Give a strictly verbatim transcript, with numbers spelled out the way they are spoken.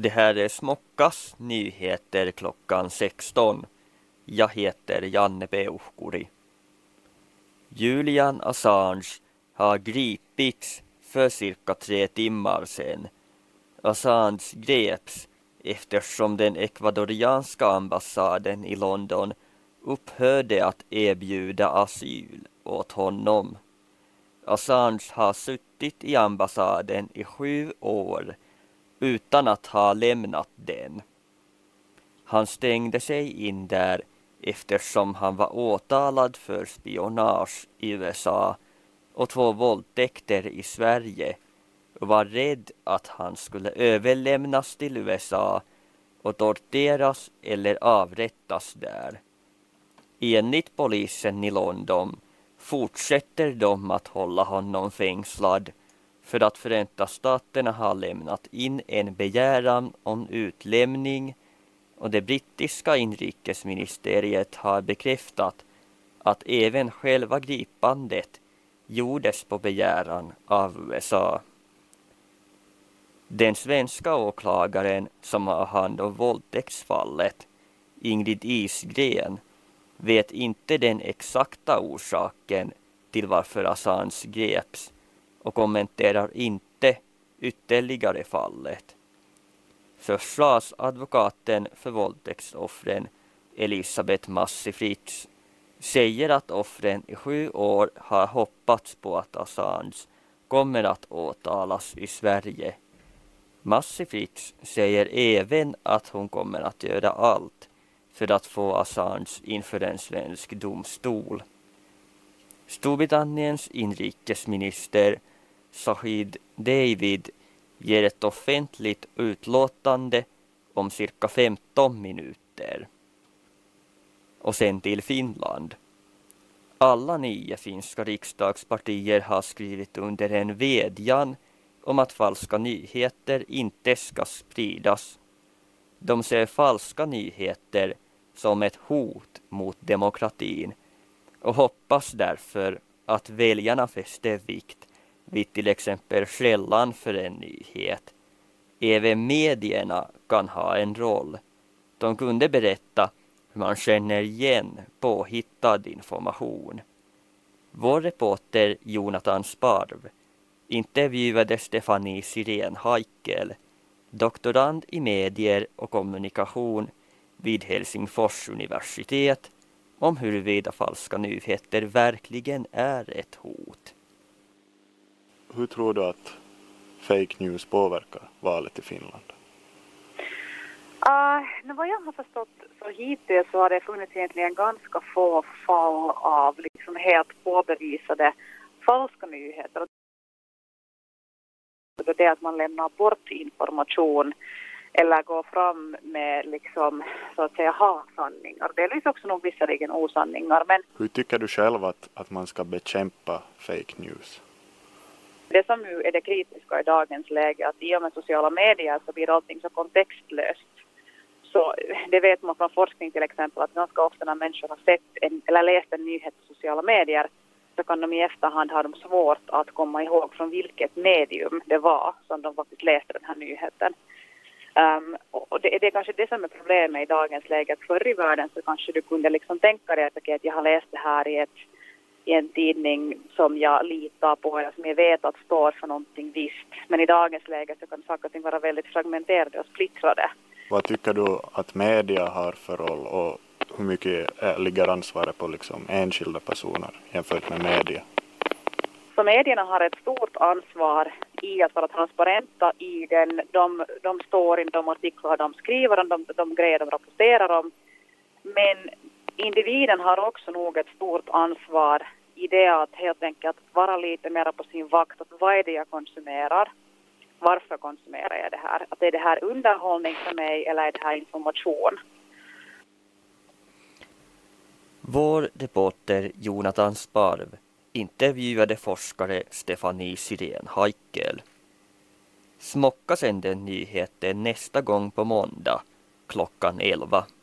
Det här är Smockas nyheter klockan sexton. Jag heter Janne Peuhkuri. Julian Assange har gripits för cirka tre timmar sedan. Assange greps eftersom den ekvadorianska ambassaden i London upphörde att erbjuda asyl åt honom. Assange har suttit i ambassaden i sju år utan att ha lämnat den. Han stängde sig in där eftersom han var åtalad för spionage i U S A och två våldtäkter i Sverige och var rädd att han skulle överlämnas till U S A och torteras eller avrättas där. Enligt polisen i London fortsätter de att hålla honom fängslad för att Förenta Staterna har lämnat in en begäran om utlämning och det brittiska inrikesministeriet har bekräftat att även själva gripandet gjordes på begäran av U S A. Den svenska åklagaren som har hand om våldtäktsfallet, Ingrid Isgren, vet inte den exakta orsaken till varför Assange greps och kommenterar inte ytterligare fallet. Försvarsadvokaten för våldtäktsoffren Elisabeth Massi-Fritz säger att offren i sju år har hoppats på att Assange kommer att åtalas i Sverige. Massi-Fritz säger även att hon kommer att göra allt för att få Assange inför en svensk domstol. Storbritanniens inrikesminister Sajid David ger ett offentligt utlåtande om cirka femton minuter. Och sen till Finland. Alla nio finska riksdagspartier har skrivit under en vädjan om att falska nyheter inte ska spridas. De ser falska nyheter som ett hot mot demokratin och hoppas därför att väljarna fäster vikt vid till exempel källan för en nyhet. Även medierna kan ha en roll. De kunde berätta hur man känner igen påhittad information. Vår reporter Jonathan Sparv intervjuade Stefanie Sirén-Haikel, doktorand i medier och kommunikation vid Helsingfors universitet, om huruvida falska nyheter verkligen är ett hot. Hur tror du att fake news påverkar valet i Finland? Uh, vad jag har förstått så hittills så har det funnits egentligen ganska få fall av liksom helt påbevisade falska nyheter. Det är att man lämnar bort information eller går fram med liksom, så att säga halvsanningar. Det är liksom också nog visserligen osanningar. Men hur tycker du själv att, att man ska bekämpa fake news? Det som nu är det kritiska i dagens läge att i och med sociala medier så blir allting så kontextlöst. Så det vet man från forskning till exempel att ganska ofta när människor har sett en, eller läst en nyhet på sociala medier så kan de i efterhand ha de svårt att komma ihåg från vilket medium det var som de faktiskt läste den här nyheten. Um, och det, det är kanske det som är problemet i dagens läge. Att förr i världen så kanske du kunde liksom tänka dig att, okay, att jag har läst det här i, ett, i en tidning som jag litar på eller som jag vet att står för någonting visst. Men i dagens läge så kan saker och ting vara väldigt fragmenterade och splittrade. Vad tycker du att media har för roll och hur mycket ligger ansvaret på liksom enskilda personer jämfört med media? Så medierna har ett stort ansvar i att vara transparenta i den. De, de står i de artiklar de skriver om, de, de grejer de rapporterar om. Men individen har också nog ett stort ansvar i det att helt enkelt vara lite mer på sin vakt. Att vad är det jag konsumerar? Varför konsumerar jag det här? Att är det här underhållning för mig eller är det här information? Vår reporter Jonathan Sparv intervjuade forskare Stefanie Sirén-Haikel. Smocka sänder nyheter nästa gång på måndag klockan elva.